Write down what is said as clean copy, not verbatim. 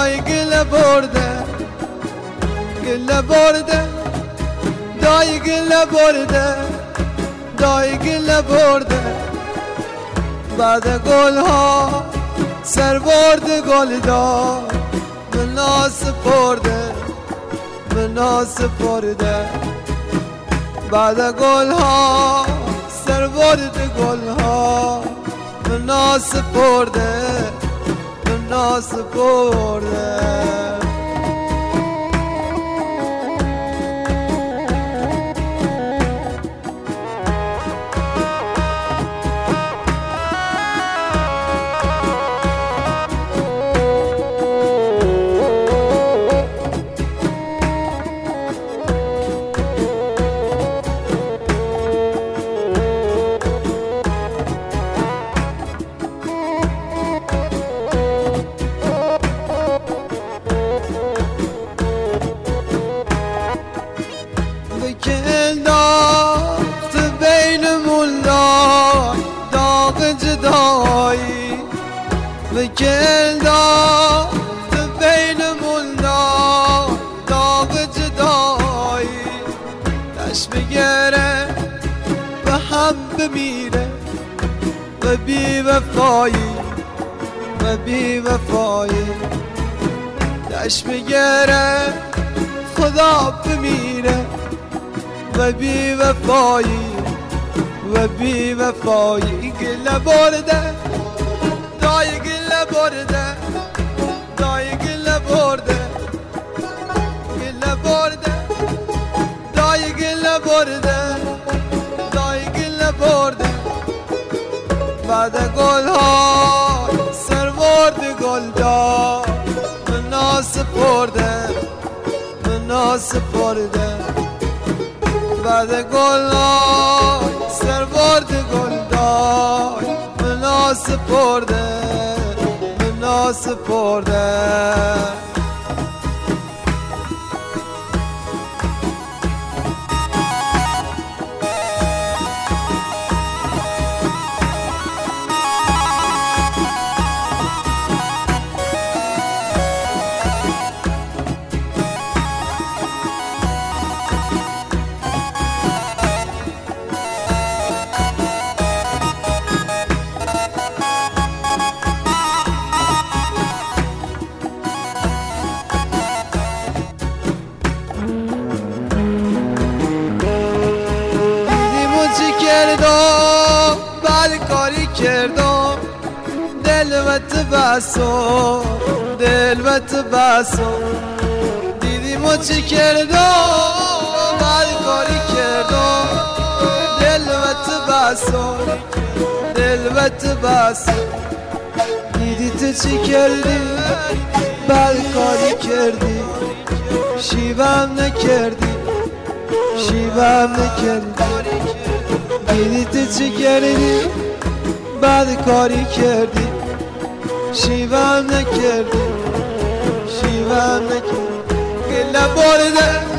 دای گله برده گله برده دای گله برده دای گله برده بعد گل ها سر برد گل داد به ناس پرده به ناس پرده بعد گل ها سر برد گل ها به ناس پرده به ناس پرده انداخت بینمون داغ جدایی انداخت بینمون داغ جدایی دشت بگره و هم بمیره و بی وفایی و بی وفایی دشت بگره خدا بمیره و بی وفایی و بی وفایی گله برده دای گله برده دای گله برده گله برده دای گله برده دای گله برده بعد گل ها سر برد گل داد به ناس پرده به ناس پرده بعد گل های سر برد گل دای به ناس پرده به ناس پرده کردم بعد کاری کردم دلوت بسو دلوت بسو دیدیم و چی کردم بعد کاری کردم دلوت بسو دلوت بسو دیدی تو چی کردی بعد کاری کردی شیوام نکردی شیوام نکردی دیدی تو چی کردی بعد کاری کردی شیوام نکردی شیوام نکردی گله برده